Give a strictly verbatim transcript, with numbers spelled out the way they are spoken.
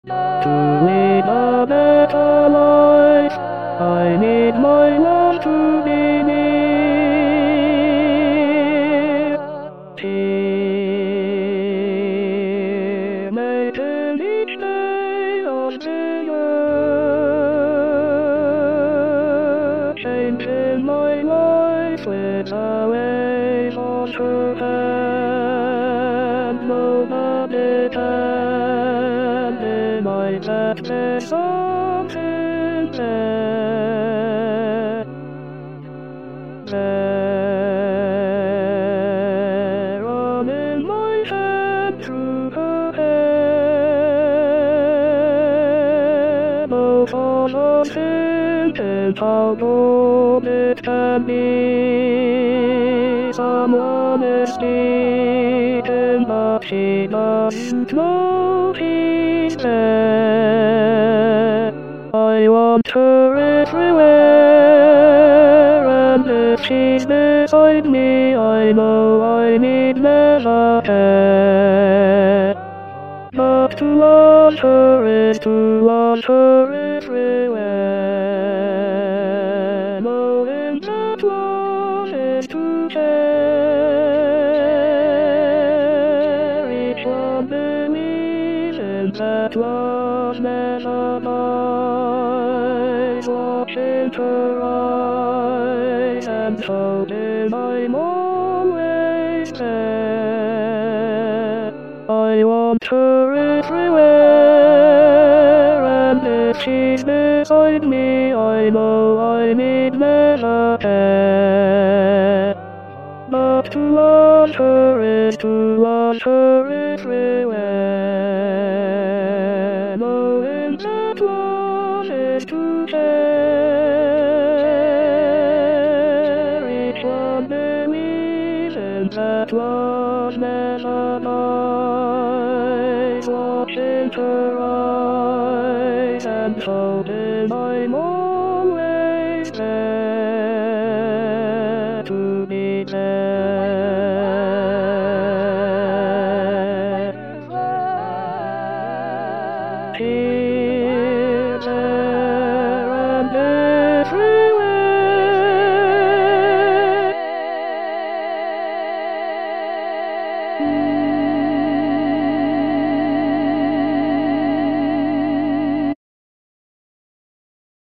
To lead a better life, I need my love to be near. Here, making each day of the year, changing my life with a wave of her hand. Nobody can deny that there's something there. There, running my hand through her hair. Both of us thinking how good it can be. Someone is speaking, but she doesn't know he's there. I want her everywhere, and if she's beside me, I know I need never care. But to want her is to want her everywhere, knowing that love is to share. Each one believing that love never dies, watching her eyes and hoping I'm always there. I want her everywhere, and if she's beside me, I know I need never care. But to want her is to want her everywhere, knowing that love is to share. Each one believing that love never dies, watching her eyes and holding